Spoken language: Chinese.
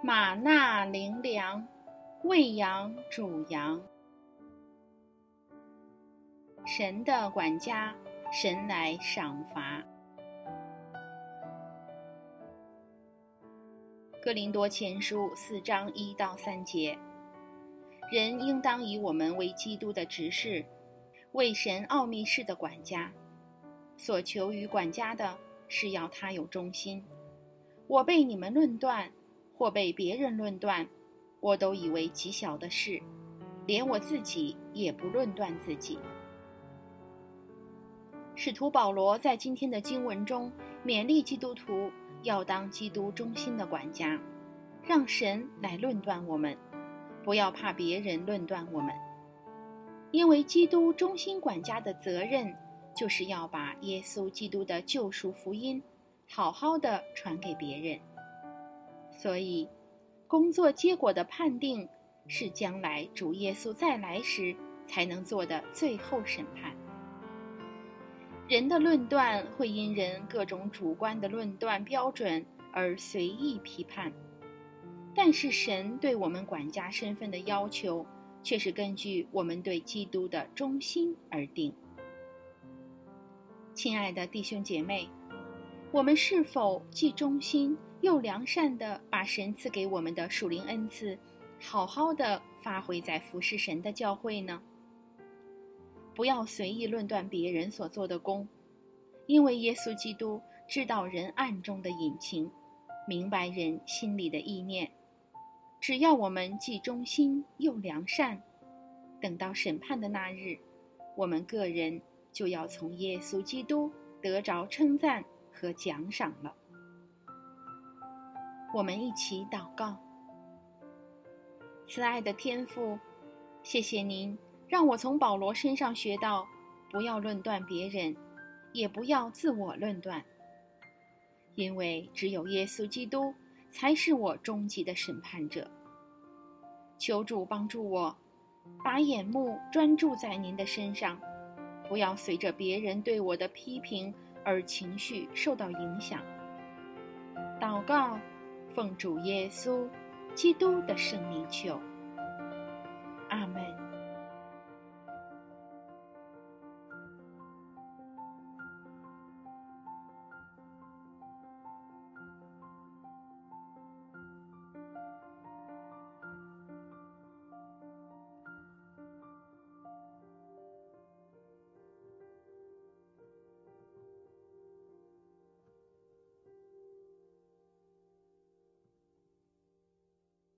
马纳灵粮，喂养主羊。神的管家，神来赏罚。哥林多前书4章1到3节，人应当以我们为基督的执事，为神奥秘事的管家。所求于管家的是要他有忠心。我被你们论断，或被别人论断，我都以为极小的事，连我自己也不论断自己。使徒保罗在今天的经文中勉励基督徒要当基督忠心的管家，让神来论断我们，不要怕别人论断我们。因为基督忠心管家的责任，就是要把耶稣基督的救赎福音好好的传给别人。所以工作结果的判定是将来主耶稣再来时才能做的最后审判。人的论断会因人各种主观的论断标准而随意批判，但是神对我们管家身份的要求却是根据我们对基督的忠心而定。亲爱的弟兄姐妹，我们是否既忠心又良善地把神赐给我们的属灵恩赐好好地发挥在服侍神的教会呢？不要随意论断别人所做的工，因为耶稣基督知道人暗中的隐情，明白人心里的意念。只要我们既忠心又良善，等到审判的那日，我们个人就要从耶稣基督得着称赞和奖赏了。我们一起祷告。慈爱的天父，谢谢您让我从保罗身上学到，不要论断别人，也不要自我论断，因为只有耶稣基督才是我终极的审判者。求主帮助我，把眼目专注在您的身上，不要随着别人对我的批评而情绪受到影响。祷告，奉主耶稣基督的圣名求。